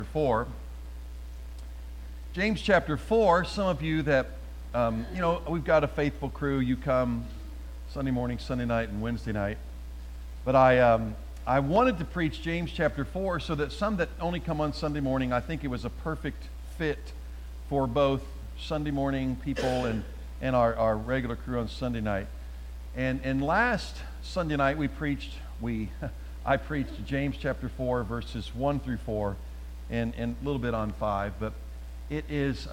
4. James chapter 4, some of you that, we've got a faithful crew. You come Sunday morning, Sunday night, and Wednesday night. But I wanted to preach James chapter 4 so that some that only come on Sunday morning, I think it was a perfect fit for both Sunday morning people and our regular crew on Sunday night. And last Sunday night I preached James chapter 4, verses 1 through 4, and a little bit on 5. But it is,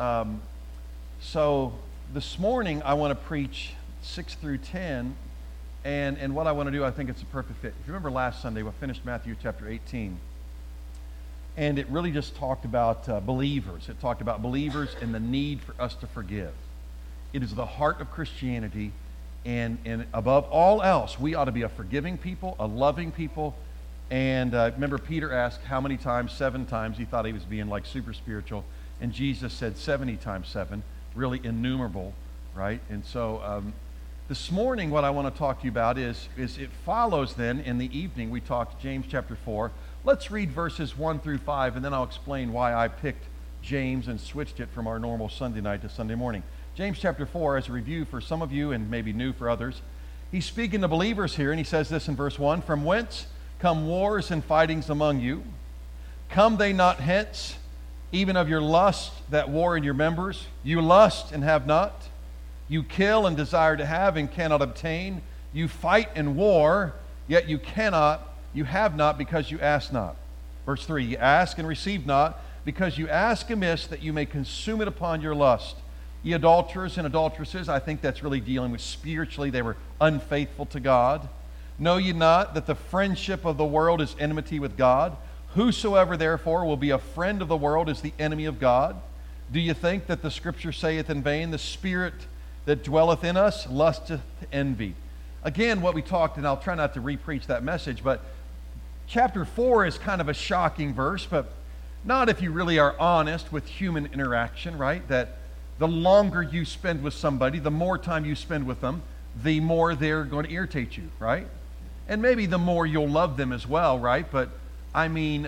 so this morning I want to preach 6 through 10, and what I want to do, I think it's a perfect fit. If you remember last Sunday, we finished Matthew chapter 18, and it really just talked about believers. It talked about believers and the need for us to forgive. It is the heart of Christianity. And above all else, we ought to be a forgiving people, a loving people. And remember, Peter asked how many times? 7 times. He thought he was being like super spiritual. And Jesus said 70 times 7, really innumerable, right? And so this morning, what I want to talk to you about is it follows then in the evening. We talked James chapter 4. Let's read verses 1 through 5, and then I'll explain why I picked James and switched it from our normal Sunday night to Sunday morning. James chapter 4, as a review for some of you and maybe new for others. He's speaking to believers here, and he says this in verse 1, "From whence come wars and fightings among you? Come they not hence, even of your lust that war in your members? You lust and have not. You kill and desire to have and cannot obtain. You fight and war, yet you have not because you ask not." Verse 3, "You ask and receive not, because you ask amiss that you may consume it upon your lust. Ye adulterers and adulteresses," I think that's really dealing with spiritually, they were unfaithful to God. "Know ye not that the friendship of the world is enmity with God? Whosoever therefore will be a friend of the world is the enemy of God. Do you think that the Scripture saith in vain, the Spirit that dwelleth in us lusteth envy?" Again, what we talked, and I'll try not to re-preach that message, but chapter 4 is kind of a shocking verse, but not if you really are honest with human interaction, right? That the longer you spend with somebody, the more time you spend with them, the more they're going to irritate you, right? And maybe the more you'll love them as well, right? But I mean,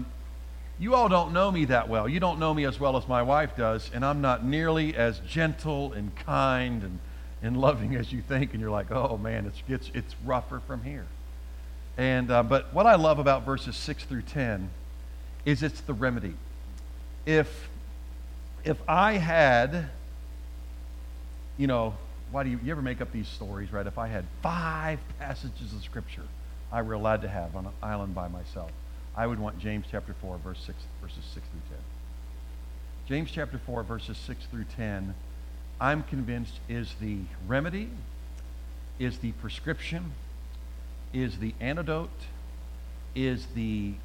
you all don't know me that well. You don't know me as well as my wife does, and I'm not nearly as gentle and kind and loving as you think. And you're like, oh man, it's rougher from here. And but what I love about verses 6 through 10 is it's the remedy. If I had, why do you ever make up these stories, right? If I had 5 passages of Scripture I were allowed to have on an island by myself, I would want James chapter 4, verses 6 through 10. James chapter 4, verses 6 through 10, I'm convinced is the remedy, is the prescription, is the antidote, is in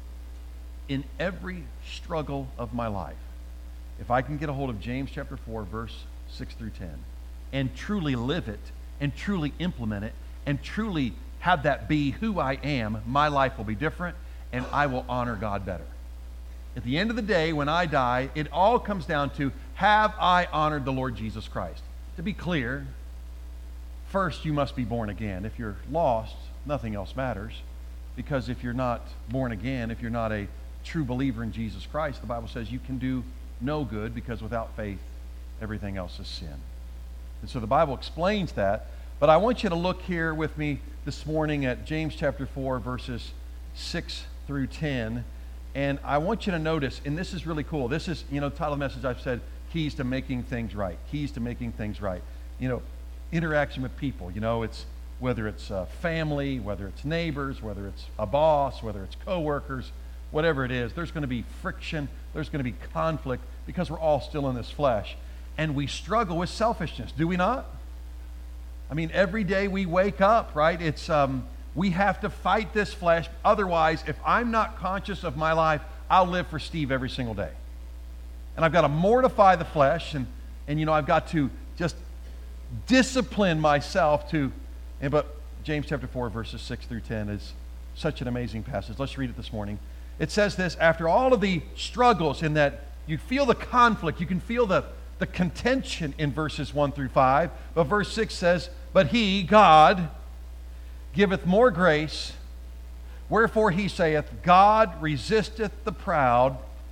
every struggle of my life. If I can get a hold of James chapter 4, verse 6 through 10, and truly live it, and truly implement it, and truly have that be who I am, my life will be different, and I will honor God better. At the end of the day, when I die, it all comes down to, have I honored the Lord Jesus Christ? To be clear, first you must be born again. If you're lost, nothing else matters, because if you're not born again, if you're not a true believer in Jesus Christ, the Bible says you can do no good, because without faith, everything else is sin. And so the Bible explains that, but I want you to look here with me this morning at James chapter 4, verses 6 through 10, and I want you to notice, and this is really cool, this is, title of the message I've said, keys to making things right, keys to making things right. Interaction with people, it's whether it's family, whether it's neighbors, whether it's a boss, whether it's coworkers, whatever it is, there's going to be friction, there's going to be conflict, because we're all still in this flesh. And we struggle with selfishness, do we not? I mean, every day we wake up, right? It's we have to fight this flesh. Otherwise, if I'm not conscious of my life, I'll live for Steve every single day. And I've got to mortify the flesh, and I've got to just discipline myself but James chapter 4, verses 6 through 10 is such an amazing passage. Let's read it this morning. It says this, after all of the struggles in that you feel the conflict, you can feel the contention in verses 1 through 5, but verse 6 says, "But he, God, giveth more grace, Wherefore he saith, God resisteth the proud,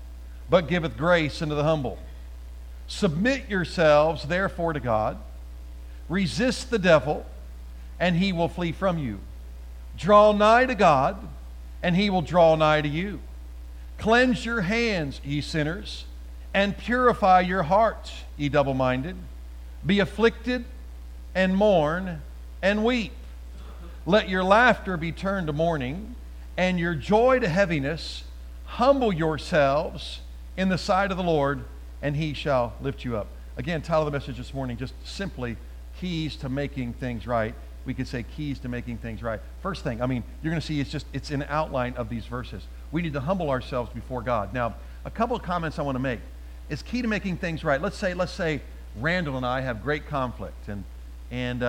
but giveth grace unto the humble. Submit yourselves, therefore, to God. Resist the devil, and he will flee from you. Draw nigh to God, and he will draw nigh to you. Cleanse your hands, ye sinners, and purify your hearts, ye double-minded. Be afflicted, and mourn, and weep. Let your laughter be turned to mourning, and your joy to heaviness. Humble yourselves in the sight of the Lord, and he shall lift you up. Again, title of the message this morning, just simply keys to making things right. We could say keys to making things right. First thing, you're going to see it's an outline of these verses. We need to humble ourselves before God. Now, a couple of comments I want to make. It's key to making things right. Let's say Randall and I have great conflict, and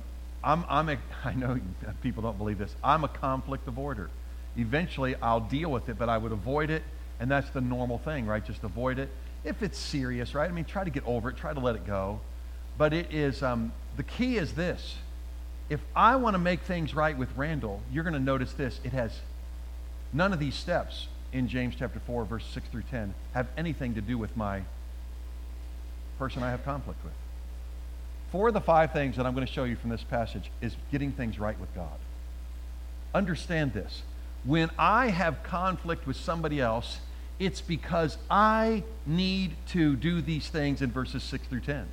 I know people don't believe this. I'm a conflict avoider. Eventually, I'll deal with it, but I would avoid it, and that's the normal thing, right? Just avoid it. If it's serious, right? Try to get over it. Try to let it go. But it is, the key is this. If I want to make things right with Randall, you're going to notice this. It has none of these steps in James chapter 4, verses 6 through 10 have anything to do with my person I have conflict with. 4 of the 5 things that I'm going to show you from this passage is getting things right with God. Understand this. When I have conflict with somebody else, it's because I need to do these things in verses 6 through 10.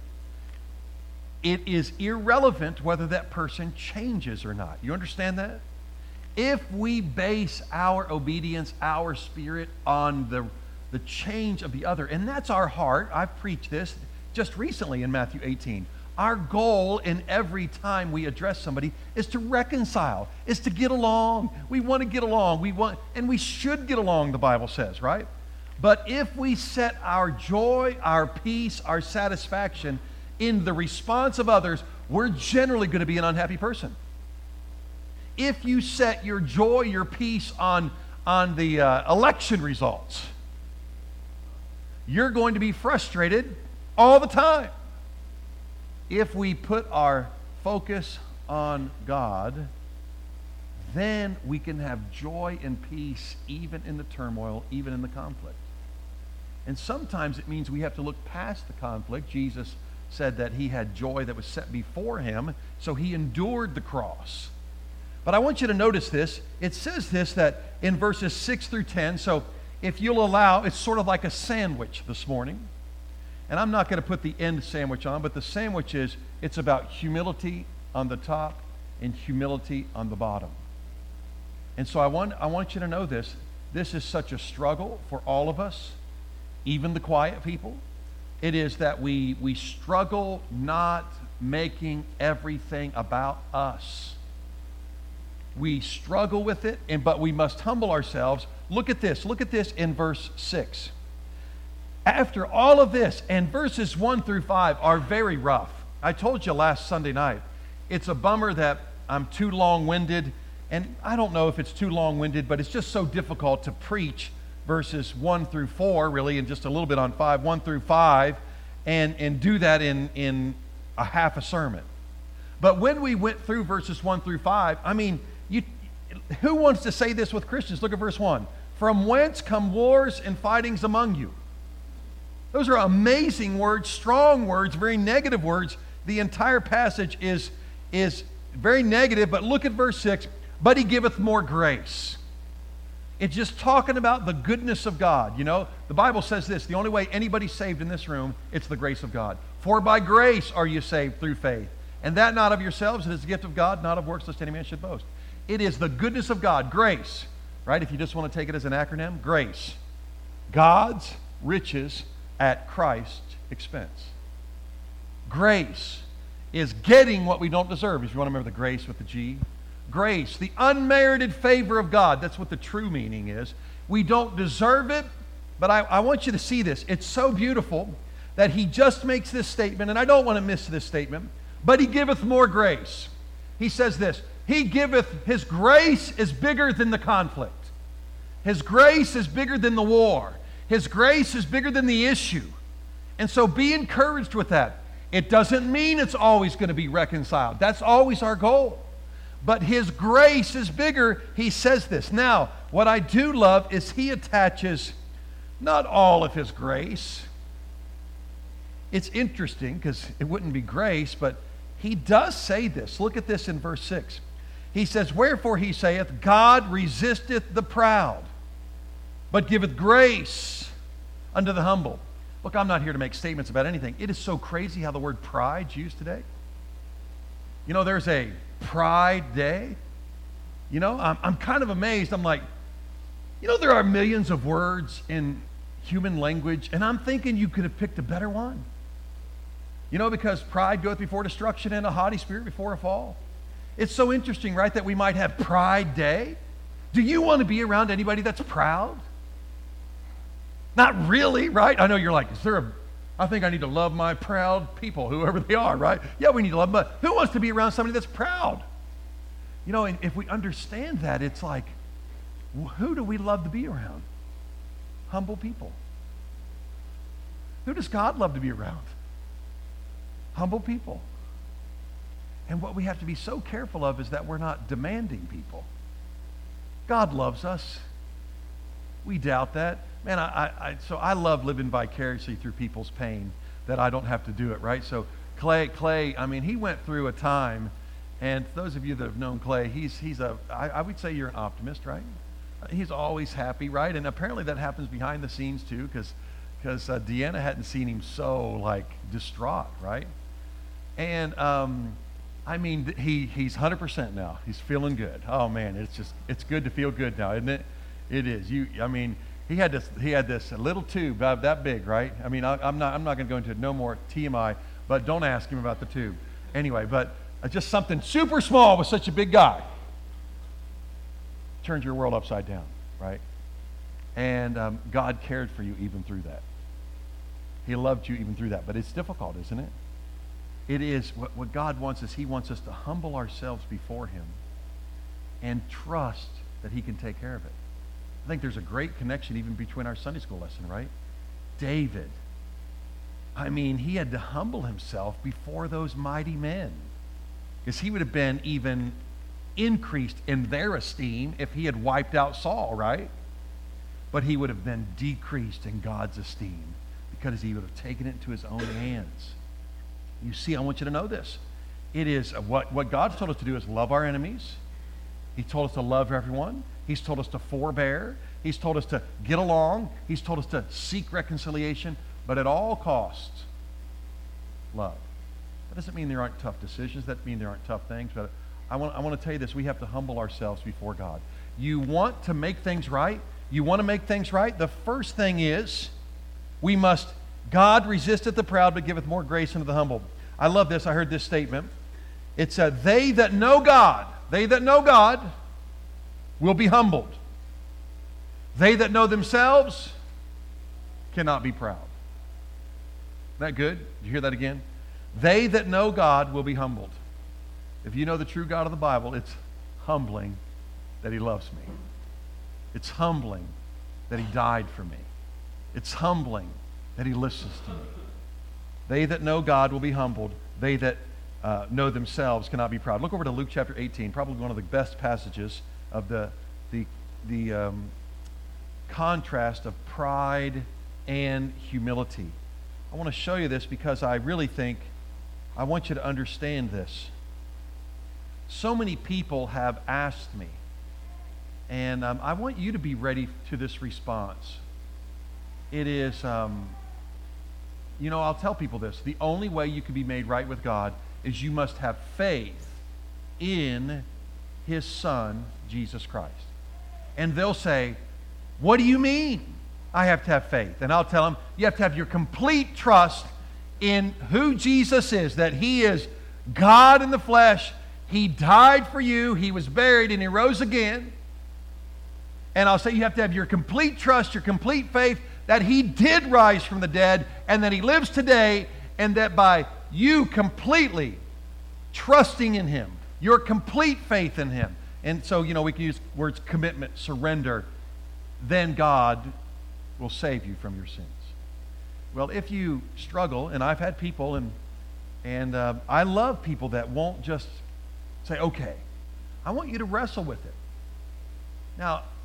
It is irrelevant whether that person changes or not. You understand that? If we base our obedience, our spirit on the change of the other, and that's our heart. I've preached this just recently in Matthew 18. Our goal in every time we address somebody is to reconcile, is to get along. We want to get along. And we should get along, the Bible says, right? But if we set our joy, our peace, our satisfaction in the response of others, we're generally going to be an unhappy person. If you set your joy, your peace on the election results, you're going to be frustrated all the time. If we put our focus on God, then we can have joy and peace even in the turmoil, even in the conflict. And sometimes it means we have to look past the conflict. Jesus said that he had joy that was set before him, so he endured the cross. But I want you to notice this. It says this, that in verses 6 through 10, so if you'll allow, it's sort of like a sandwich this morning. And I'm not going to put the end sandwich on, but the sandwich it's about humility on the top and humility on the bottom. And so I want you to know this. This is such a struggle for all of us, even the quiet people. It is that we struggle not making everything about us. We struggle with it, but we must humble ourselves. Look at this in verse 6. After all of this, and verses 1 through 5 are very rough. I told you last Sunday night, it's a bummer that I'm too long-winded, and I don't know if it's too long-winded, but it's just so difficult to preach verses 1 through 4, really, and just a little bit on 5, 1 through 5, and do that in a half a sermon. But when we went through verses 1 through 5, who wants to say this with Christians? Look at verse 1. From whence come wars and fightings among you? Those are amazing words, strong words, very negative words. The entire passage is very negative, but look at verse 6. But he giveth more grace. It's just talking about the goodness of God. The Bible says this, the only way anybody's saved in this room, it's the grace of God. For by grace are you saved through faith. And that not of yourselves, it is the gift of God, not of works, lest any man should boast. It is the goodness of God, grace, right? If you just want to take it as an acronym, grace. God's riches at Christ's expense. Grace is getting what we don't deserve. If you want to remember the grace with the G. Grace, the unmerited favor of God. That's what the true meaning is. We don't deserve it, but I want you to see this. It's so beautiful that he just makes this statement, and I don't want to miss this statement, but he giveth more grace. He says this, his grace is bigger than the conflict. His grace is bigger than the war. His grace is bigger than the issue. And so be encouraged with that. It doesn't mean it's always going to be reconciled. That's always our goal. But his grace is bigger. He says this. Now, what I do love is he attaches not all of his grace. It's interesting because it wouldn't be grace, but he does say this. Look at this in verse 6. He says, wherefore he saith, God resisteth the proud, but giveth grace unto the humble. Look, I'm not here to make statements about anything. It is so crazy how the word pride's used today. You know, there's a Pride Day. You know, I'm kind of amazed. I'm like, you know, there are millions of words in human language, and I'm thinking you could have picked a better one. You know, because pride goeth before destruction and a haughty spirit before a fall. It's so interesting, right, that we might have Pride Day. Do you want to be around anybody that's proud? Not really, right? I know you're like, I think I need to love my proud people, whoever they are, right? Yeah, we need to love them, but who wants to be around somebody that's proud? You know, and if we understand that, it's like, who do we love to be around? Humble people. Who does God love to be around? Humble people. And what we have to be so careful of is that we're not demanding people. God loves us. We doubt that. Man, so I love living vicariously through people's pain, that I don't have to do it, right? So Clay, I mean, he went through a time, and those of you that have known Clay, I would say you're an optimist, right? He's always happy, right? And apparently that happens behind the scenes too, because Deanna hadn't seen him so like distraught, right? And I mean, he's 100% now. He's feeling good. Oh man, it's good to feel good now, isn't it? It is. He had this little tube that big, right? I mean, I'm not going to go into no more TMI, but don't ask him about the tube. Anyway, but just something super small with such a big guy turns your world upside down, right? And God cared for you even through that. He loved you even through that. But it's difficult, isn't it? It is. What God wants is he wants us to humble ourselves before him and trust that he can take care of it. I think there's a great connection even between our Sunday school lesson, right? David. I mean, he had to humble himself before those mighty men, because he would have been even increased in their esteem if he had wiped out Saul, right? But he would have been decreased in God's esteem because he would have taken it into his own hands. You see, I want you to know this. It is what God's told us to do is love our enemies. He told us to love everyone. He's told us to forbear. He's told us to get along. He's told us to seek reconciliation, but at all costs, love. That doesn't mean there aren't tough decisions. That doesn't mean there aren't tough things, but I want to tell you this. We have to humble ourselves before God. You want to make things right? You want to make things right? The first thing is God resisteth the proud, but giveth more grace unto the humble. I love this. I heard this statement. It said, they that know God will be humbled. They that know themselves cannot be proud. Isn't that good? Did you hear that again? They that know God will be humbled. If you know the true God of the Bible, it's humbling that he loves me. It's humbling that he died for me. It's humbling that he listens to me. They that know God will be humbled. They that know themselves cannot be proud. Look over to Luke chapter 18, probably one of the best passages of the contrast of pride and humility. I want to show you this because I really think I want you to understand this. So many people have asked me, and I want you to be ready to this response. It is, I'll tell people this. The only way you can be made right with God is you must have faith in his Son, Jesus Christ. And they'll say, what do you mean I have to have faith? And I'll tell them, you have to have your complete trust in who Jesus is, that he is God in the flesh. He died for you. He was buried and he rose again. And I'll say you have to have your complete trust, your complete faith that he did rise from the dead and that he lives today, and that by you completely trusting in him, your complete faith in him. And so, we can use words commitment, surrender. Then God will save you from your sins. Well, if you struggle, and I've had people, and I love people that won't just say, okay, I want you to wrestle with it. Now,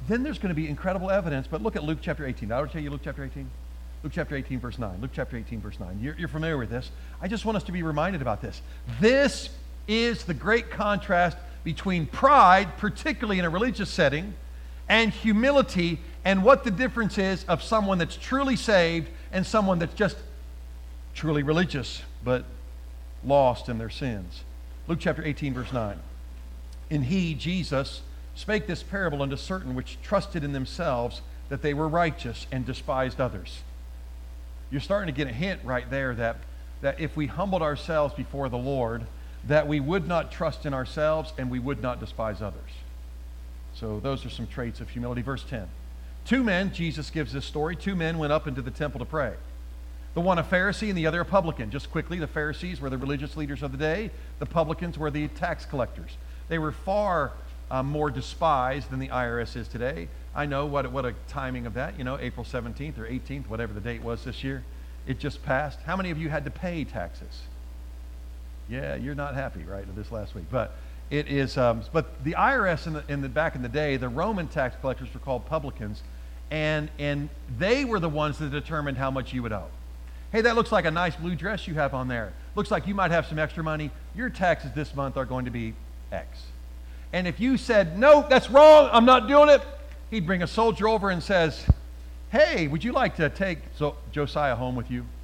then there's going to be incredible evidence. But look at Luke chapter 18. Did I ever tell you Luke chapter 18? Luke chapter 18, verse 9. Luke chapter 18, verse 9. You're familiar with this. I just want us to be reminded about this. This is the great contrast between pride, particularly in a religious setting, and humility, and what the difference is of someone that's truly saved and someone that's just truly religious, but lost in their sins. Luke chapter 18, verse 9. And he, Jesus, spake this parable unto certain which trusted in themselves that they were righteous and despised others. You're starting to get a hint right there that if we humbled ourselves before the Lord, that we would not trust in ourselves and we would not despise others. So those are some traits of humility. Verse 10. Two men, Jesus gives this story, two men went up into the temple to pray. The one a Pharisee and the other a publican. Just quickly, the Pharisees were the religious leaders of the day. The publicans were the tax collectors. They were far more despised than the IRS is today. I know what a timing of that. You know, April 17th or 18th, whatever the date was this year. It just passed. How many of you had to pay taxes? Yeah, you're not happy, right, this last week. But it is. But the IRS in the back in the day, the Roman tax collectors were called publicans, and they were the ones that determined how much you would owe. Hey, that looks like a nice blue dress you have on there. Looks like you might have some extra money. Your taxes this month are going to be X. And if you said, no, that's wrong, I'm not doing it, he'd bring a soldier over and says, hey, would you like to take Josiah home with you?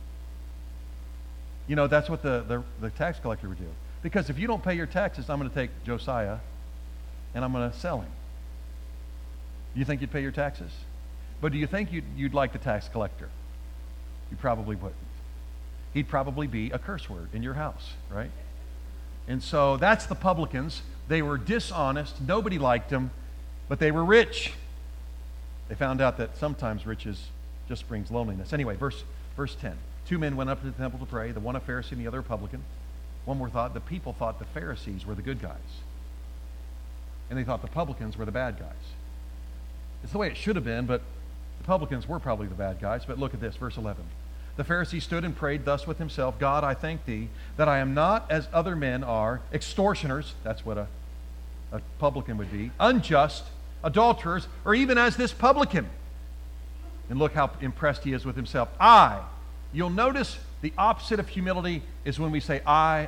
You know, that's what the tax collector would do. Because if you don't pay your taxes, I'm going to take Josiah and I'm going to sell him. You think you'd pay your taxes? But do you think you'd like the tax collector? You probably wouldn't. He'd probably be a curse word in your house, right? And so that's the publicans. They were dishonest. Nobody liked them, but they were rich. They found out that sometimes riches just brings loneliness. Anyway, verse 10. Two men went up to the temple to pray, the one a Pharisee and the other a publican. One more thought, the people thought the Pharisees were the good guys. And they thought the publicans were the bad guys. It's the way it should have been, but the publicans were probably the bad guys. But look at this, verse 11. The Pharisee stood and prayed thus with himself, God, I thank thee that I am not as other men are, extortioners, that's what a publican would be, unjust, adulterers, or even as this publican. And look how impressed he is with himself. You'll notice the opposite of humility is when we say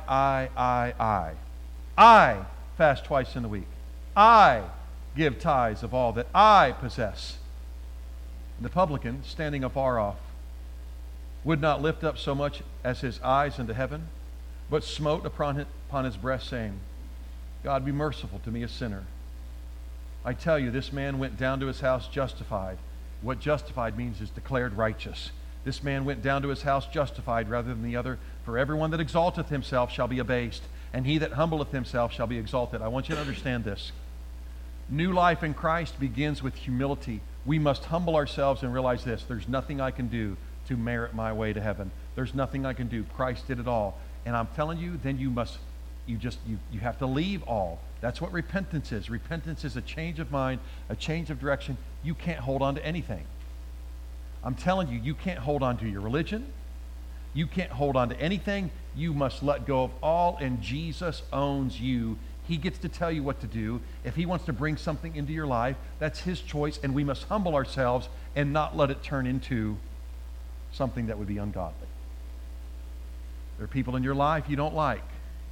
I. I fast twice in the week. I give tithes of all that I possess. And the publican, standing afar off, would not lift up so much as his eyes into heaven, but smote upon his breast, saying, God, be merciful to me, a sinner. I tell you, this man went down to his house justified. What justified means is declared righteous. This man went down to his house justified rather than the other. For everyone that exalteth himself shall be abased, and he that humbleth himself shall be exalted. I want you to understand this. New life in Christ begins with humility. We must humble ourselves and realize this. There's nothing I can do to merit my way to heaven. There's nothing I can do. Christ did it all. And I'm telling you, then you have to leave all. That's what repentance is. Repentance is a change of mind, a change of direction. You can't hold on to anything. I'm telling you, you can't hold on to your religion. You can't hold on to anything. You must let go of all, and Jesus owns you. He gets to tell you what to do. If he wants to bring something into your life, that's his choice, and we must humble ourselves and not let it turn into something that would be ungodly. There are people in your life you don't like.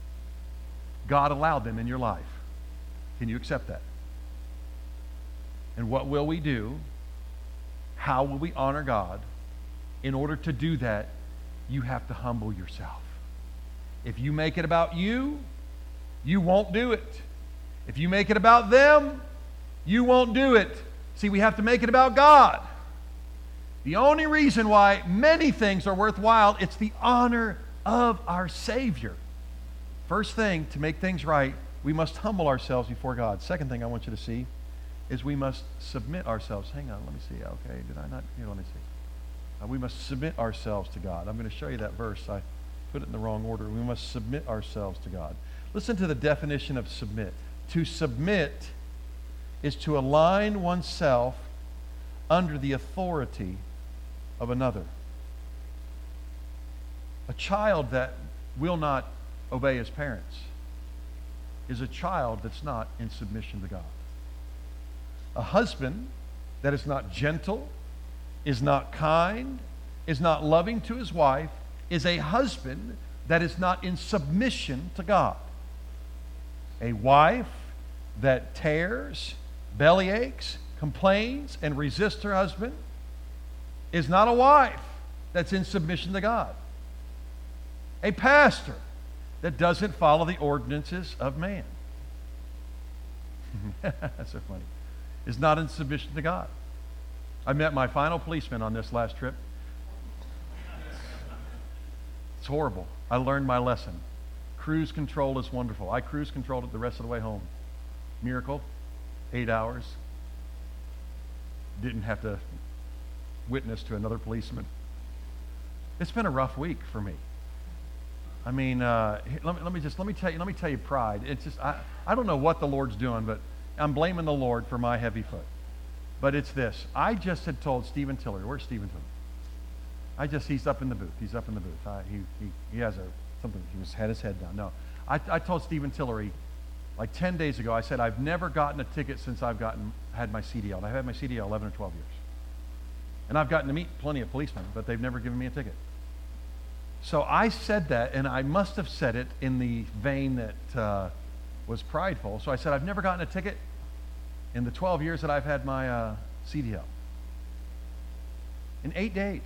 God allowed them in your life. Can you accept that? And what will we do? How will we honor God? In order to do that, you have to humble yourself. If you make it about you, you won't do it. If you make it about them, you won't do it. See, we have to make it about God. The only reason why many things are worthwhile, it's the honor of our Savior. First thing, to make things right, we must humble ourselves before God. Second thing I want you to see is we must submit ourselves. Hang on, let me see. Okay, did I not? Here, let me see. We must submit ourselves to God. I'm going to show you that verse. I put it in the wrong order. We must submit ourselves to God. Listen to the definition of submit. To submit is to align oneself under the authority of another. A child that will not obey his parents is a child that's not in submission to God. A husband that is not gentle, is not kind, is not loving to his wife, is a husband that is not in submission to God. A wife that tears, bellyaches, complains, and resists her husband is not a wife that's in submission to God. A pastor that doesn't follow the ordinances of man. That's so funny. Is not in submission to God. I met my final policeman on this last trip. It's horrible. I learned my lesson. Cruise control is wonderful. I cruise controlled it the rest of the way home. Miracle. 8 hours. Didn't have to witness to another policeman. It's been a rough week for me. I mean, let me tell you pride. It's just I don't know what the Lord's doing, but I'm blaming the Lord for my heavy foot. But it's this. I just had told Stephen Tillery. Where's Stephen Tillery? He's up in the booth. He's up in the booth. He has something. Had his head down. No, I told Stephen Tillery like 10 days ago. I said I've never gotten a ticket since I've had my CDL. And I've had my CDL 11 or 12 years. And I've gotten to meet plenty of policemen, but they've never given me a ticket. So I said that, and I must have said it in the vein that was prideful. So I said, I've never gotten a ticket in the 12 years that I've had my CDL. In 8 days,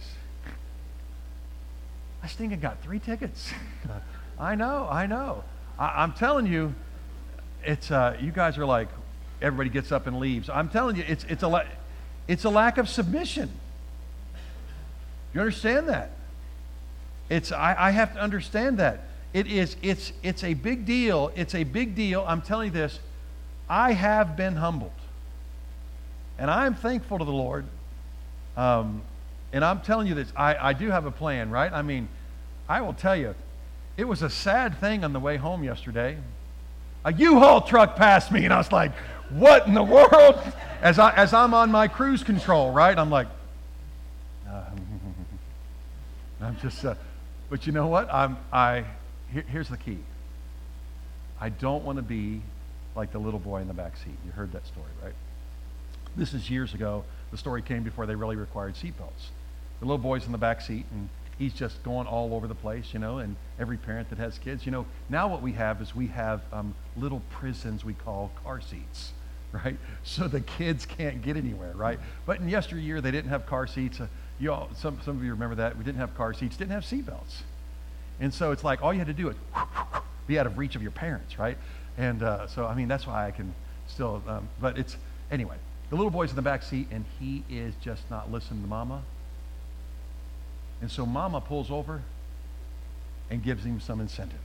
I stinking got 3 tickets. I know. I'm telling you, it's you guys are like, everybody gets up and leaves. I'm telling you, it's a lack of submission. You understand that? I have to understand that. It's a big deal. It's a big deal. I'm telling you this. I have been humbled. And I'm thankful to the Lord. And I'm telling you this. I do have a plan, right? I mean, I will tell you, it was a sad thing on the way home yesterday. A U-Haul truck passed me, and I was like, what in the world? As I'm on my cruise control, right? I'm like, I'm just... But you know what? Here's the key. I don't want to be like the little boy in the back seat. You heard that story, right? This is years ago. The story came before they really required seatbelts. The little boy's in the back seat, and he's just going all over the place, and every parent that has kids, now what we have is we have little prisons we call car seats, right? So the kids can't get anywhere, right? But in yesteryear, they didn't have car seats. Some of you remember that. We didn't have car seats, didn't have seatbelts. And so it's like all you had to do is be out of reach of your parents, right? And so, I mean, that's why I can still, but it's, anyway, the little boy's in the back seat, and he is just not listening to Mama. And so Mama pulls over and gives him some incentive.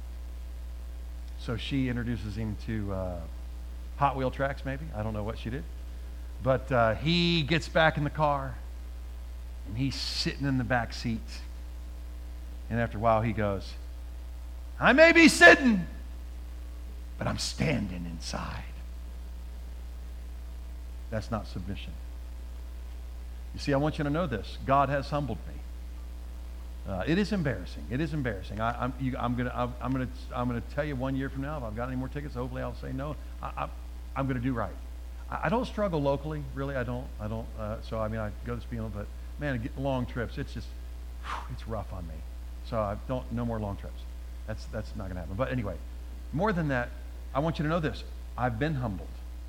So she introduces him to Hot Wheel tracks, maybe. I don't know what she did. But he gets back in the car, and he's sitting in the back seat. And after a while, he goes, I may be sitting, but I'm standing inside. That's not submission. You see, I want you to know this. God has humbled me. It is embarrassing. It is embarrassing. I'm gonna tell you 1 year from now if I've got any more tickets. Hopefully, I'll say no. I'm gonna do right. I don't struggle locally, really. I don't. So I mean, I go to Spiel, but man, getting long trips, it's rough on me. So I don't. No more long trips. That's not gonna happen. But anyway, more than that, I want you to know this. I've been humbled.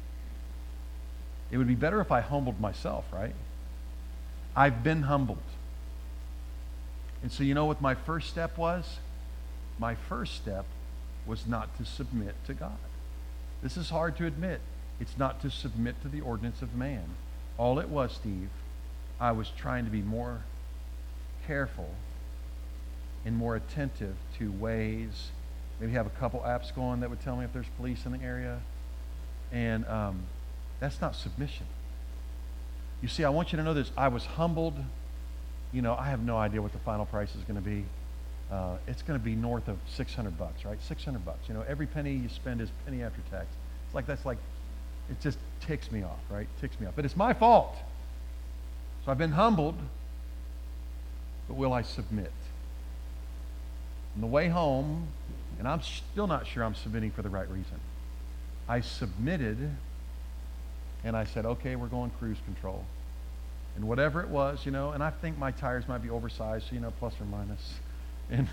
It would be better if I humbled myself, right? I've been humbled. And so you know what my first step was? My first step was not to submit to God. This is hard to admit. It's not to submit to the ordinance of man. All it was, Steve, I was trying to be more careful and more attentive to ways. Maybe have a couple apps going that would tell me if there's police in the area. And that's not submission. You see, I want you to know this. I was humbled. I have no idea what the final price is going to be. It's going to be north of $600, right? $600. Every penny you spend is penny after tax. It just ticks me off, right? Ticks me off. But it's my fault. So I've been humbled, but will I submit? On the way home, and I'm still not sure I'm submitting for the right reason, I submitted And I said, okay, we're going cruise control. And whatever it was, and I think my tires might be oversized, plus or minus. And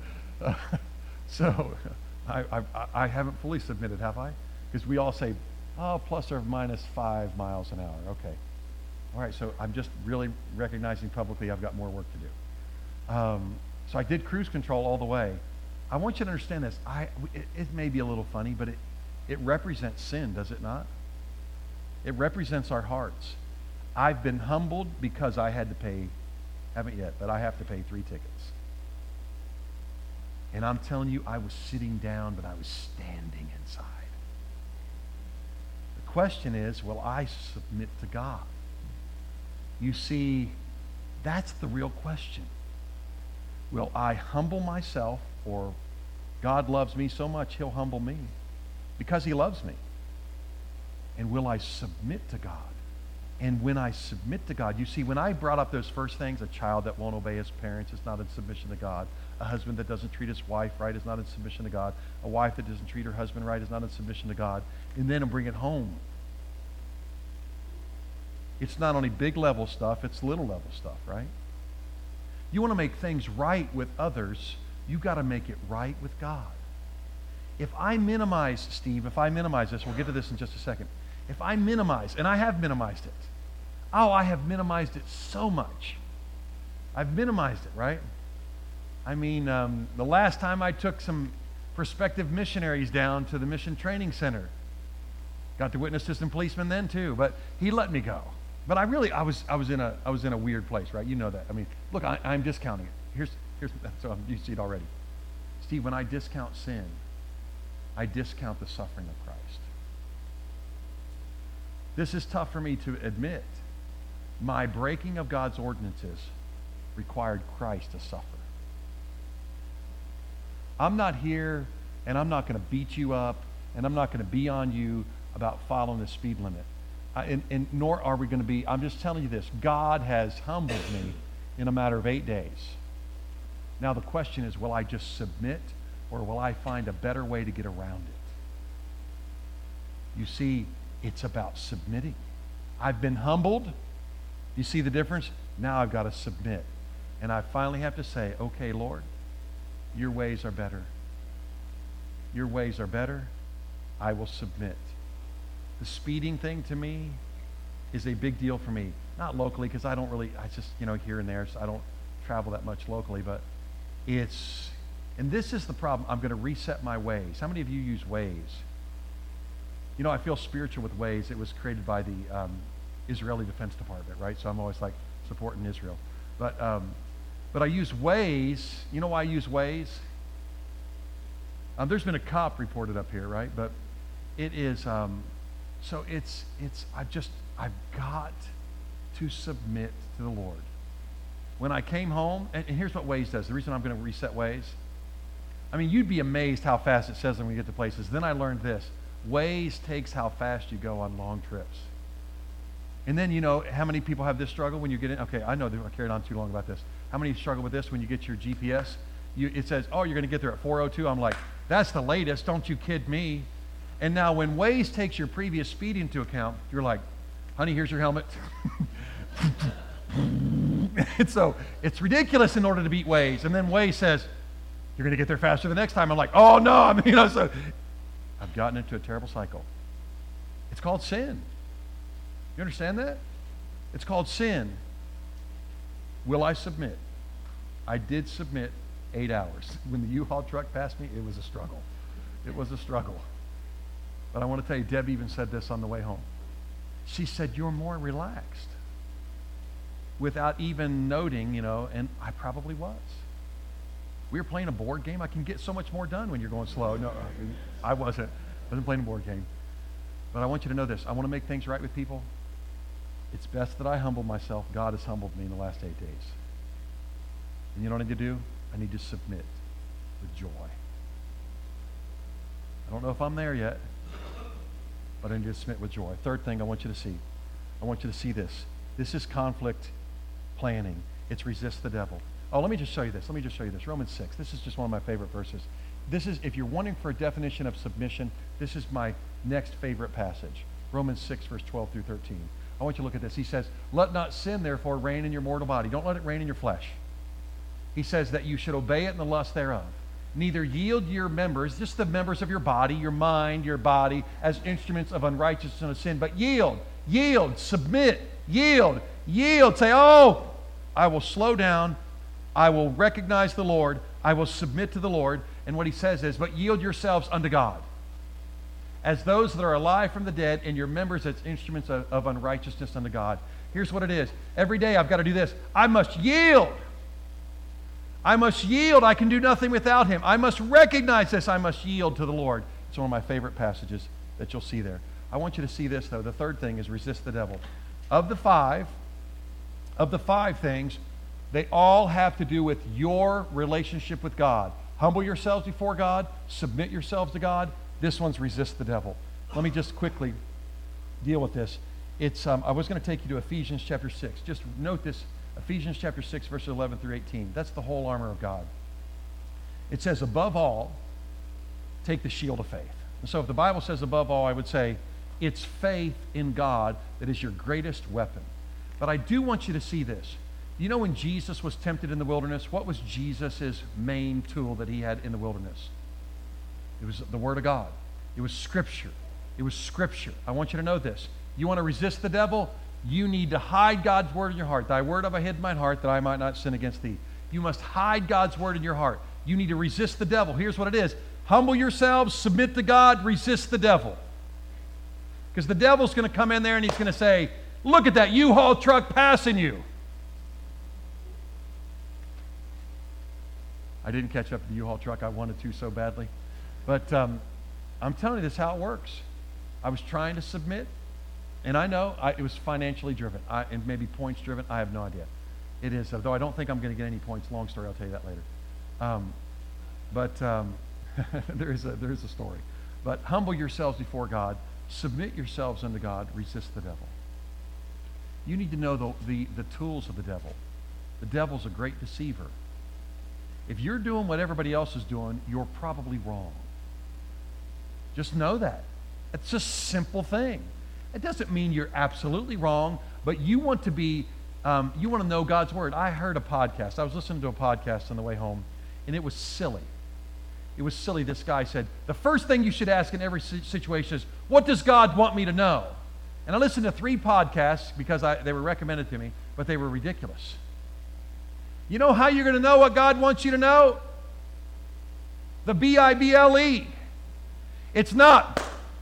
so I haven't fully submitted, have I? Because we all say, plus or minus 5 miles an hour. Okay. All right, so I'm just really recognizing publicly I've got more work to do. So I did cruise control all the way. I want you to understand this. It may be a little funny, but it represents sin, does it not? It represents our hearts. I've been humbled because I had to pay, haven't yet, but I have to pay 3 tickets. And I'm telling you, I was sitting down, but I was standing inside. The question is, will I submit to God? You see, that's the real question. Will I humble myself, or God loves me so much he'll humble me because he loves me? And will I submit to God? And when I submit to God, you see, when I brought up those first things, a child that won't obey his parents is not in submission to God. A husband that doesn't treat his wife right is not in submission to God. A wife that doesn't treat her husband right is not in submission to God. And then bring it home. It's not only big level stuff, it's little level stuff, right? You want to make things right with others, you got to make it right with God. If I minimize, Steve, this, we'll get to this in just a second. If I minimize, and I have minimized it. I have minimized it so much. I've minimized it, right? I mean, the last time I took some prospective missionaries down to the Mission Training Center. Got to witness to some policemen then too, but he let me go. But I was in a weird place, right? You know that. I mean, look, I'm discounting it. Here's so you see it already. Steve, when I discount sin, I discount the suffering of Christ. This is tough for me to admit. My breaking of God's ordinances required Christ to suffer. I'm not here, and I'm not going to beat you up, and I'm not going to be on you about following the speed limit. And nor are we going to be, I'm just telling you this, God has humbled me in a matter of 8 days. Now the question is, will I just submit, or will I find a better way to get around it? You see, it's about submitting. I've been humbled. You see the difference? Now I've got to submit. And I finally have to say, okay, Lord, your ways are better. Your ways are better. I will submit. The speeding thing to me is a big deal for me. Not locally, because I just, here and there, so I don't travel that much locally, but and this is the problem. I'm going to reset my ways. How many of you use Waze? I feel spiritual with Waze. It was created by the Israeli Defense Department, right? So I'm always like supporting Israel. But I use Waze. You know why I use Waze? There's been a cop reported up here, right? But it is, I've got to submit to the Lord. When I came home, and here's what Waze does. The reason I'm going to reset Waze, you'd be amazed how fast it says when we get to places. Then I learned this. Waze takes how fast you go on long trips. And then, how many people have this struggle when you get in? Okay, I know I carried on too long about this. How many struggle with this when you get your GPS? It says, you're going to get there at 4:02. I'm like, that's the latest. Don't you kid me. And now when Waze takes your previous speed into account, you're like, honey, here's your helmet. And so it's ridiculous in order to beat Waze. And then Waze says, you're going to get there faster the next time. I'm like, oh no. So I've gotten into a terrible cycle. It's called sin. You understand that? It's called sin. Will I submit? I did submit 8 hours. When the U-Haul truck passed me, it was a struggle. It was a struggle. But I want to tell you, Deb even said this on the way home. She said, you're more relaxed. Without even noting, and I probably was. We were playing a board game. I can get so much more done when you're going slow. No, I wasn't playing a board game. But I want you to know this. I want to make things right with people. It's best that I humble myself. God has humbled me in the last 8 days. And you know what I need to do? I need to submit with joy. I don't know if I'm there yet, but I need to submit with joy. Third thing I want you to see. I want you to see this. This is conflict planning. It's resist the devil. Oh, let me just show you this. Romans 6. This is just one of my favorite verses. This is, if you're wanting for a definition of submission, this is my next favorite passage. Romans 6, verse 12 through 13. I want you to look at this. He says, let not sin, therefore, reign in your mortal body. Don't let it reign in your flesh. He says that you should obey it in the lust thereof. Neither yield your members, just the members of your body, your mind, your body, as instruments of unrighteousness and of sin, but yield, submit, yield. Say, oh, I will slow down. I will recognize the Lord. I will submit to the Lord. And what he says is, but yield yourselves unto God, as those that are alive from the dead, and your members as instruments of unrighteousness unto God. Here's what it is. Every day I've got to do this. I must yield. I must yield. I can do nothing without him. I must recognize this. I must yield to the Lord. It's one of my favorite passages that you'll see there. I want you to see this, though. The third thing is resist the devil. Of the five things, they all have to do with your relationship with God. Humble yourselves before God. Submit yourselves to God. This one's resist the devil. Let me just quickly deal with this. I was going to take you to Ephesians chapter 6. Just note this. Ephesians chapter 6, verses 11 through 18. That's the whole armor of God. It says, above all, take the shield of faith. And so if the Bible says above all, I would say it's faith in God that is your greatest weapon. But I do want you to see this. You know, when Jesus was tempted in the wilderness, what was Jesus' main tool that he had in the wilderness? It was the Word of God. It was Scripture. It was Scripture. I want you to know this. You want to resist the devil? You need to hide God's Word in your heart. Thy word have I hid in mine heart, that I might not sin against thee. You must hide God's Word in your heart. You need to resist the devil. Here's what it is. Humble yourselves, submit to God, resist the devil. Because the devil's going to come in there and he's going to say, look at that U-Haul truck passing you. I didn't catch up to the U-Haul truck. I wanted to so badly. But I'm telling you, this is how it works. I was trying to submit, and I know it was financially driven, and maybe points driven. I have no idea. It is, though I don't think I'm going to get any points. Long story, I'll tell you that later. But there is a story. But humble yourselves before God, submit yourselves unto God, resist the devil. You need to know the tools of the devil. The devil's a great deceiver. If you're doing what everybody else is doing, you're probably wrong. Just know that. It's a simple thing. It doesn't mean you're absolutely wrong, but you want to be, you want to know God's Word. I heard a podcast. I was listening to a podcast on the way home, and it was silly. It was silly. This guy said, the first thing you should ask in every situation is, what does God want me to know? And I listened to 3 podcasts because they were recommended to me, but they were ridiculous. You know how you're going to know what God wants you to know? The Bible. It's not.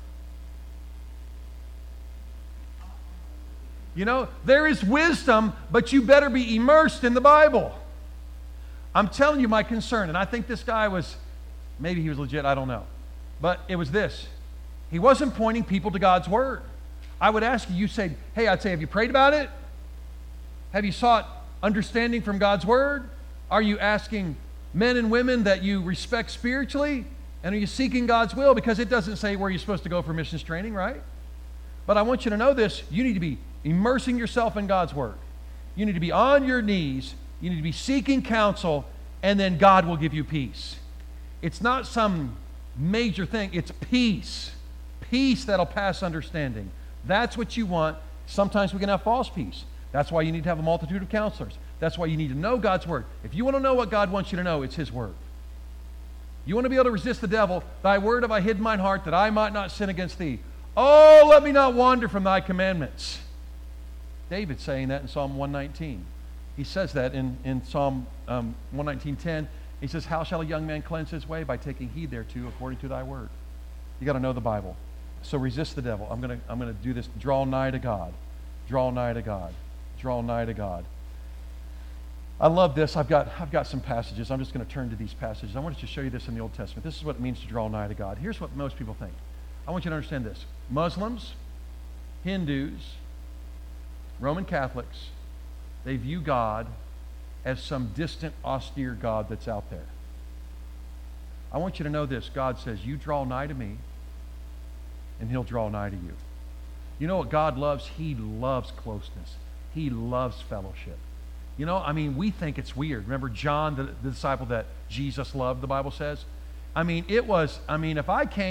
You know, there is wisdom, but you better be immersed in the Bible. I'm telling you my concern, and I think this guy maybe he was legit, I don't know. But it was this. He wasn't pointing people to God's Word. I would ask you, I'd say, have you prayed about it? Have you sought understanding from God's Word? Are you asking men and women that you respect spiritually? And are you seeking God's will? Because it doesn't say where you're supposed to go for missions training, right? But I want you to know this. You need to be immersing yourself in God's Word. You need to be on your knees. You need to be seeking counsel, and then God will give you peace. It's not some major thing. It's peace. Peace that'll pass understanding. That's what you want. Sometimes we can have false peace. That's why you need to have a multitude of counselors. That's why you need to know God's Word. If you want to know what God wants you to know, it's His Word. You want to be able to resist the devil. Thy word have I hid in mine heart, that I might not sin against thee. Oh, let me not wander from thy commandments. David's saying that in Psalm 119. He says that in Psalm 119:10. He says, how shall a young man cleanse his way? By taking heed thereto according to thy word. You got to know the Bible. So resist the devil. I'm gonna do this. Draw nigh to God. Draw nigh to God. Draw nigh to God. I love this. I've got some passages. I'm just going to turn to these passages. I wanted to show you this in the Old Testament. This is what it means to draw nigh to God. Here's what most people think. I want you to understand this. Muslims, Hindus, Roman Catholics, they view God as some distant, austere God that's out there. I want you to know this. God says, you draw nigh to me, and He'll draw nigh to you. You know what God loves? He loves closeness. He loves fellowship. You know, I mean, we think it's weird. Remember John, the disciple that Jesus loved, the Bible says? If I came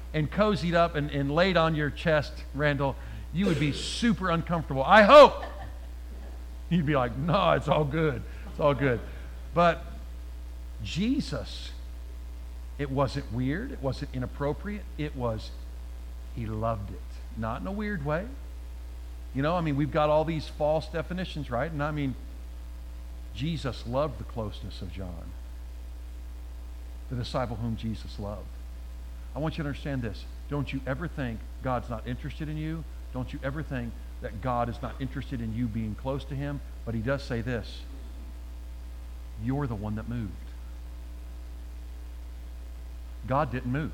and cozied up and laid on your chest, Randall, you would be super uncomfortable. I hope. You'd be like, no, it's all good. It's all good. But Jesus, it wasn't weird. It wasn't inappropriate. He loved it. Not in a weird way. You know, I mean, we've got all these false definitions, right? And I mean, Jesus loved the closeness of John, the disciple whom Jesus loved. I want you to understand this. Don't you ever think God's not interested in you. Don't you ever think that God is not interested in you being close to him. But he does say this. You're the one that moved. God didn't move.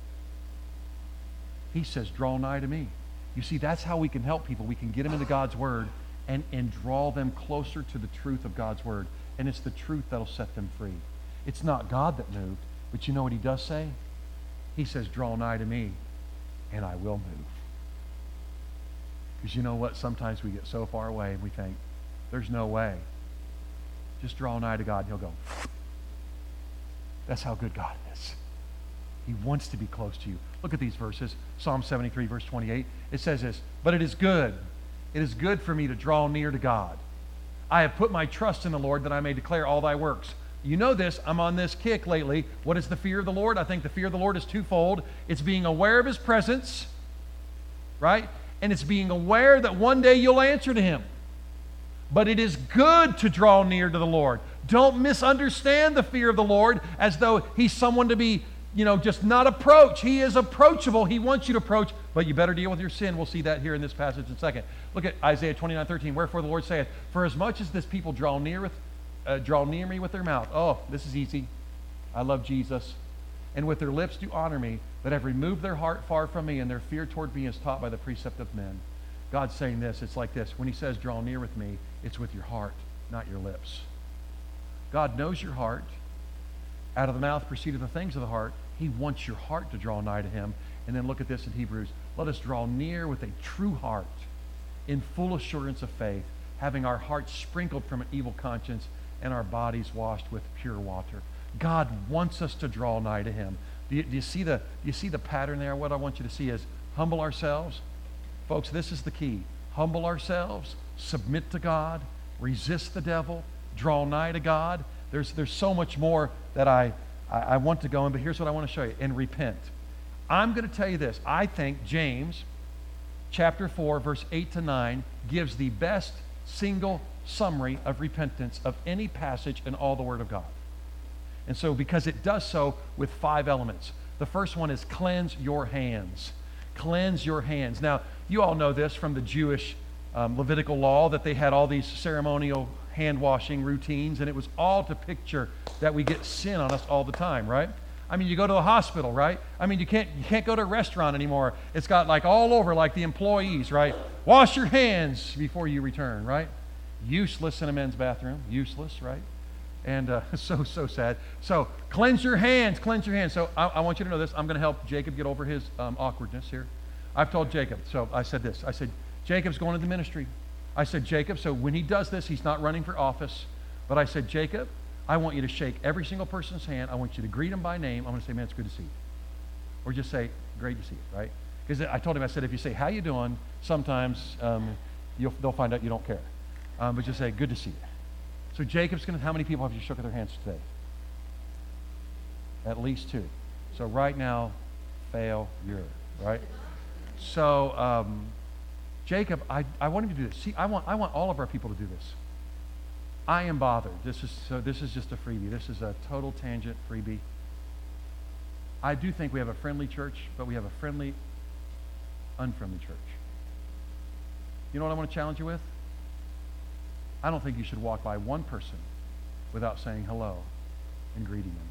He says, draw nigh to me. You see, that's how we can help people. We can get them into God's word and draw them closer to the truth of God's word. And it's the truth that'll set them free. It's not God that moved, but you know what he does say? He says, draw nigh to me, and I will move. Because you know what? Sometimes we get so far away and we think, there's no way. Just draw nigh to God and he'll go. That's how good God is. He wants to be close to you. Look at these verses. Psalm 73, verse 28. It says this, but it is good. It is good for me to draw near to God. I have put my trust in the Lord that I may declare all thy works. You know this. I'm on this kick lately. What is the fear of the Lord? I think the fear of the Lord is twofold. It's being aware of his presence, right? And it's being aware that one day you'll answer to him. But it is good to draw near to the Lord. Don't misunderstand the fear of the Lord as though he's someone to be, just not approach. He is approachable. He wants you to approach, but you better deal with your sin. We'll see that here in this passage in a second. Look at Isaiah 29:13. Wherefore the Lord saith, for as much as this people draw near me with their mouth. Oh, this is easy. I love Jesus. And with their lips do honor me, but have removed their heart far from me, and their fear toward me is taught by the precept of men. God's saying this. It's like this. When he says, draw near with me, it's with your heart, not your lips. God knows your heart. Out of the mouth proceedeth the things of the heart. He wants your heart to draw nigh to him. And then look at this in Hebrews. Let us draw near with a true heart, in full assurance of faith, having our hearts sprinkled from an evil conscience and our bodies washed with pure water. God wants us to draw nigh to him. Do you see the pattern there? What I want you to see is humble ourselves. Folks, this is the key. Humble ourselves, submit to God, resist the devil, draw nigh to God. There's so much more that I want to go in, but here's what I want to show you. And repent. I'm going to tell you this. I think James chapter 4, verse 8 to 9 gives the best single summary of repentance of any passage in all the Word of God. And so because it does so with 5 elements. The first one is cleanse your hands. Cleanse your hands. Now, you all know this from the Jewish Levitical law that they had all these ceremonial hand washing routines, and it was all to picture that we get sin on us all the time, right? I mean, you go to the hospital, right? I mean, you can't go to a restaurant anymore. It's got like all over, like the employees, right? Wash your hands before you return, right? Useless in a men's bathroom. Useless, right? And so sad. So cleanse your hands, cleanse your hands. So I want you to know this. I'm going to help Jacob get over his awkwardness here. I've told Jacob, so I said this. I said, Jacob's going into the ministry. I said, Jacob, so when he does this, he's not running for office. But I said, Jacob, I want you to shake every single person's hand. I want you to greet them by name. I'm going to say, man, it's good to see you. Or just say, great to see you, right? Because I told him, I said, if you say, how you doing, sometimes they'll find out you don't care. But just say, good to see you. So Jacob's going to, how many people have you shook their hands today? At least 2. So right now, failure, right? So Jacob, I want him to do this. See, I want all of our people to do this. I am bothered. This is just a freebie. This is a total tangent freebie. I do think we have a friendly church, but we have a friendly, unfriendly church. You know what I want to challenge you with? I don't think you should walk by one person without saying hello and greeting them.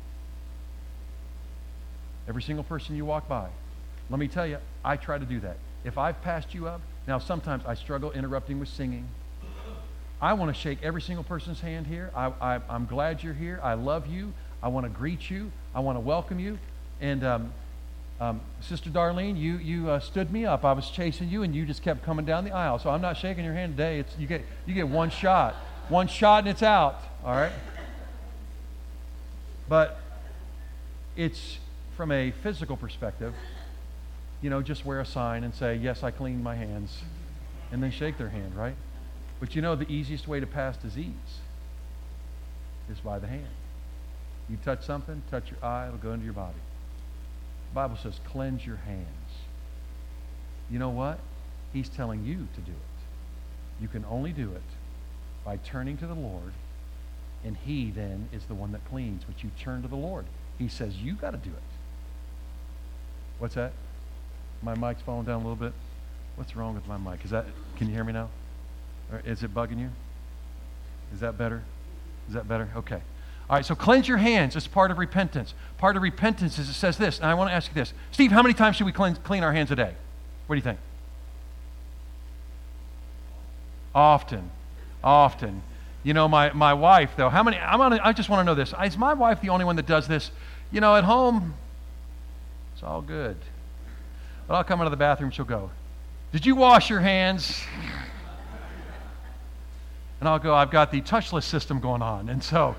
Every single person you walk by. Let me tell you, I try to do that. If I've passed you up, now sometimes I struggle interrupting with singing. I want to shake every single person's hand here. I'm glad you're here. I love you. I want to greet you. I want to welcome you. And Sister Darlene, you stood me up. I was chasing you, and you just kept coming down the aisle. So I'm not shaking your hand today. You get one shot, and it's out. All right. But it's from a physical perspective. just wear a sign and say, yes, I clean my hands, and then shake their hand, right? But the easiest way to pass disease is by the hand. You touch something, touch your eye, it'll go into your body. The Bible says, cleanse your hands. You know what? He's telling you to do it. You can only do it by turning to the Lord, and he then is the one that cleans. But you turn to the Lord. He says, you got to do it. What's that? My mic's falling down a little bit. What's wrong with my mic? Can you hear me now? Or is it bugging you? Is that better? Is that better? Okay. All right, so cleanse your hands is part of repentance. Part of repentance is it says this, and I want to ask you this. Steve, how many times should we clean our hands a day? What do you think? Often. My wife, though, I just want to know this. Is my wife the only one that does this? At home, it's all good. But I'll come out of the bathroom, she'll go, did you wash your hands? And I'll go, I've got the touchless system going on. And so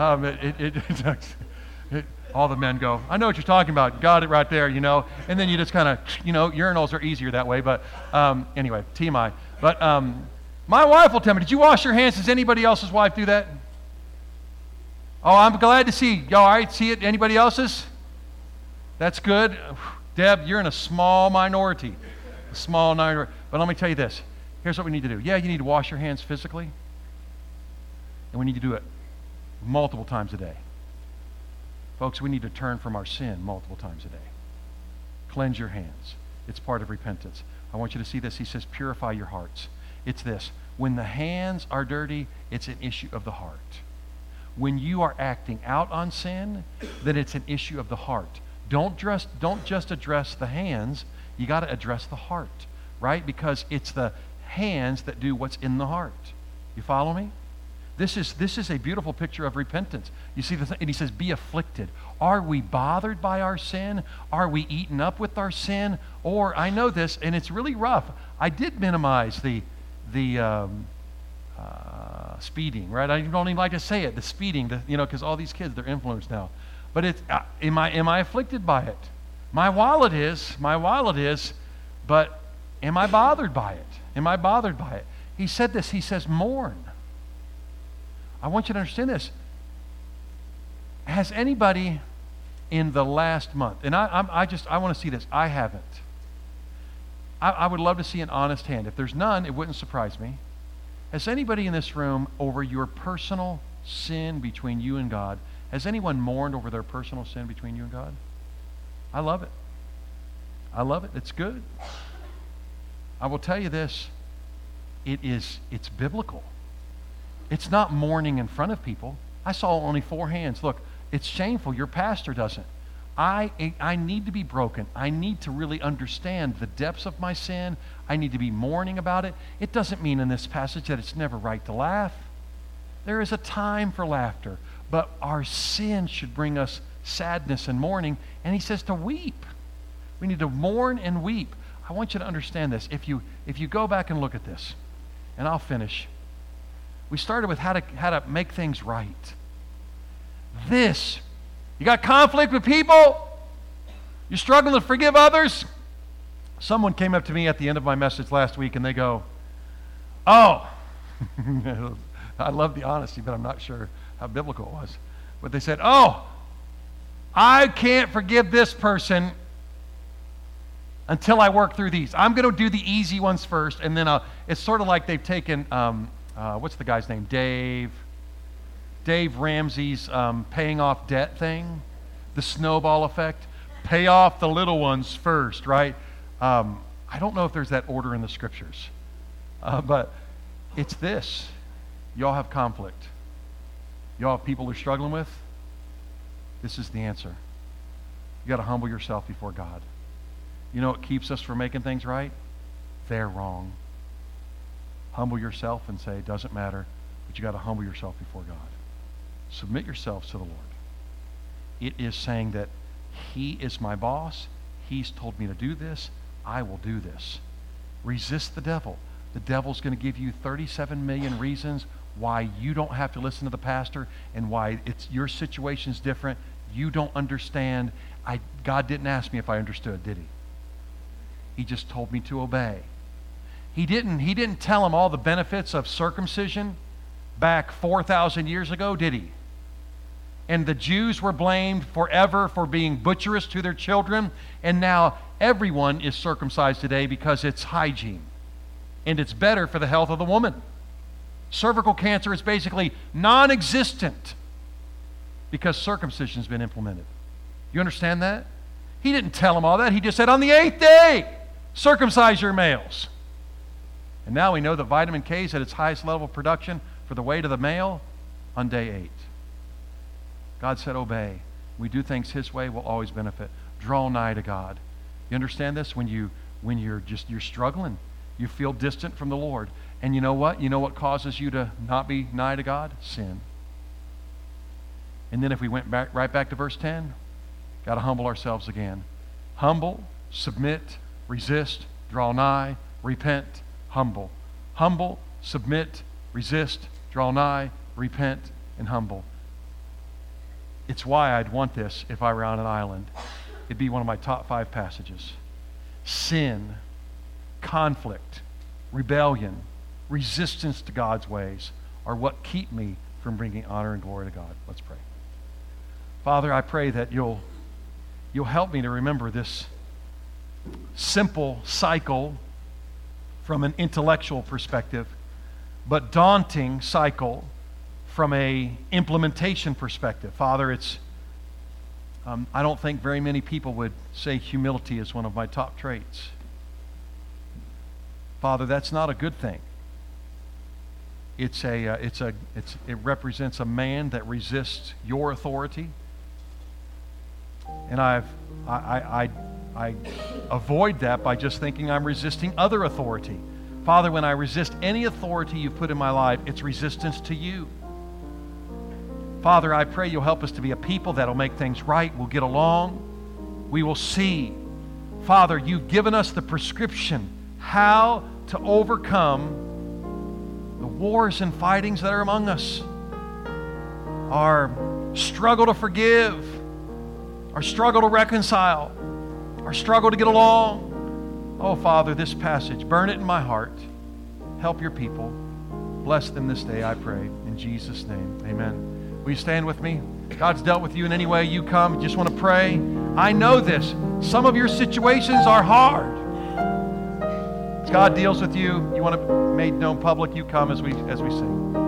all the men go, I know what you're talking about. Got it right there, And then you just kind of, urinals are easier that way. But anyway, TMI. But my wife will tell me, did you wash your hands? Does anybody else's wife do that? Oh, I'm glad to see. You all right? See it? Anybody else's? That's good. Deb, you're in a small minority. But let me tell you this. Here's what we need to do. Yeah, you need to wash your hands physically. And we need to do it multiple times a day. Folks, we need to turn from our sin multiple times a day. Cleanse your hands. It's part of repentance. I want you to see this. He says, purify your hearts. It's this. When the hands are dirty, it's an issue of the heart. When you are acting out on sin, then it's an issue of the heart. Don't just address the hands. You got to address the heart, right? Because it's the hands that do what's in the heart. You follow me? This is a beautiful picture of repentance. You see, and he says, be afflicted. Are we bothered by our sin? Are we eaten up with our sin? Or, I know this, and it's really rough. I did minimize the speeding, right? I don't even like to say it, the speeding, because all these kids, they're influenced now. But am I afflicted by it? My wallet is, but am I bothered by it? He said this, he says, mourn. I want you to understand this. Has anybody in the last month, and I want to see this, I haven't. I would love to see an honest hand. If there's none, it wouldn't surprise me. Has anybody in this room, over your personal sin between you and God, has anyone mourned over their personal sin between you and God? I love it. It's good. I will tell you this. It's biblical. It's not mourning in front of people. I saw only 4 hands. Look, it's shameful. Your pastor doesn't. I need to be broken. I need to really understand the depths of my sin. I need to be mourning about it. It doesn't mean in this passage that it's never right to laugh. There is a time for laughter, but our sin should bring us sadness and mourning, and he says to weep. We need to mourn and weep. I want you to understand this. If you go back and look at this, and I'll finish. We started with how to make things right. You got conflict with people? You're struggling to forgive others? Someone came up to me at the end of my message last week and they go, oh, I love the honesty, but I'm not sure how biblical it was. But they said, oh, I can't forgive this person until I work through these. I'm going to do the easy ones first, and then it's sort of like they've taken, what's the guy's name? Dave Ramsey's paying off debt thing, the snowball effect. Pay off the little ones first, right? I don't know if there's that order in the scriptures, but it's this. Y'all have conflict. Y'all have people you're struggling with. This is the answer. You got to humble yourself before God. You know what keeps us from making things right? They're wrong. Humble yourself and say, it doesn't matter, but you got to humble yourself before God. Submit yourselves to the Lord. It is saying that He is my boss. He's told me to do this. I will do this. Resist the devil. The devil's going to give you 37 million reasons why you don't have to listen to the pastor and why your situation's different. You don't understand. God didn't ask me if I understood, did he? He just told me to obey. He didn't tell him all the benefits of circumcision back 4,000 years ago, did he? And the Jews were blamed forever for being butcherous to their children, and now everyone is circumcised today because it's hygiene, and it's better for the health of the woman. Cervical cancer is basically non-existent because circumcision has been implemented. You understand that? He didn't tell him all that. He just said, on the 8th day, circumcise your males. And now we know that vitamin K is at its highest level of production for the weight of the male on day 8. God said, obey. We do things His way, will always benefit. Draw nigh to God. You understand this? When you're struggling, you feel distant from the Lord. And you know what? You know what causes you to not be nigh to God? Sin. And then if we went right back to verse 10, got to humble ourselves again. Humble, submit, resist, draw nigh, repent, humble. Humble, submit, resist, draw nigh, repent, and humble. It's why I'd want this if I were on an island. It'd be one of my top 5 passages. Sin, conflict, rebellion, resistance to God's ways are what keep me from bringing honor and glory to God. Let's pray. Father, I pray that you'll help me to remember this simple cycle from an intellectual perspective, but daunting cycle from a implementation perspective. Father, it's I don't think very many people would say humility is one of my top traits. Father, that's not a good thing. It represents a man that resists your authority, and I avoid that by just thinking I'm resisting other authority. Father, when I resist any authority you've put in my life, it's resistance to you. Father, I pray you'll help us to be a people that'll make things right. We'll get along. We will see. Father, you've given us the prescription how to overcome the wars and fightings that are among us. Our struggle to forgive, our struggle to reconcile, our struggle to get along. Oh, Father, this passage, burn it in my heart. Help your people. Bless them this day, I pray. In Jesus' name, amen. Will you stand with me? God's dealt with you in any way you come. You just want to pray. I know this. Some of your situations are hard. As God deals with you, you want to be made known public, you come as we sing.